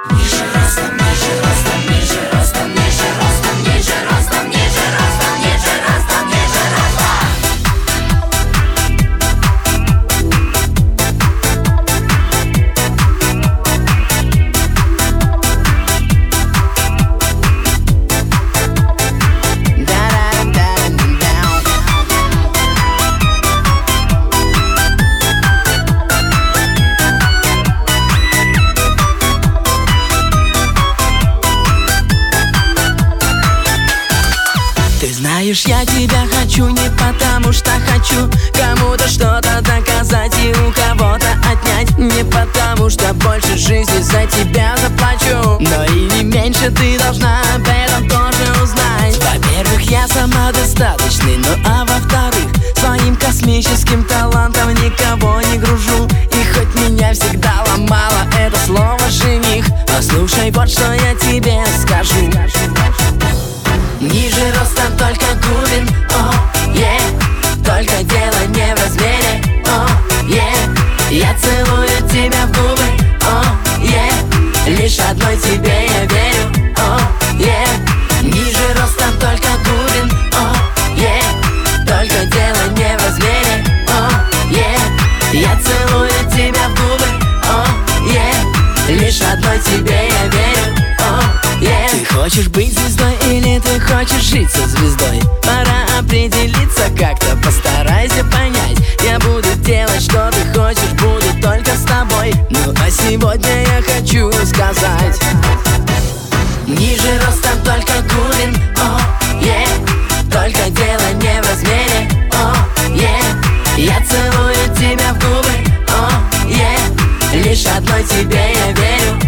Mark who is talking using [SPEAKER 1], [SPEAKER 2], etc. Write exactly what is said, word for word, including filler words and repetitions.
[SPEAKER 1] Ниже ростом, ниже ростом, ниже ростом, ниже ростом, ниже ростом, ниже ростом, ниже ростом, ниже ростом.
[SPEAKER 2] Ты знаешь, я тебя хочу не потому что хочу кому-то что-то доказать и у кого-то отнять. Не потому что больше жизни за тебя заплачу, но и не меньше ты должна об этом тоже узнать. Во-первых, я самодостаточный, ну а во-вторых, своим космическим талантом никого не гружу. И хоть меня всегда ломало это слово «жених», послушай, вот что я тебе скажу. Ниже ростом только Губин, о, е, только дело не в размере, о, е. Я целую тебя в губы, о, е, лишь одной тебе я верю, о, е. Ниже ростом только Губин, о, е, только дело не в размере, о, е. Я целую тебя в губы, о, е, лишь одной тебе я верю, о, е. Ты хочешь быть звездой или ты хочешь жить со звездой? Пора определиться как-то, постарайся понять. Я буду делать, что ты хочешь, буду только с тобой. Ну а сегодня я хочу сказать: ниже ростом только Губин, о, е, только дело не в размере, о, е. Я целую тебя в губы, о, е, лишь одной тебе я верю,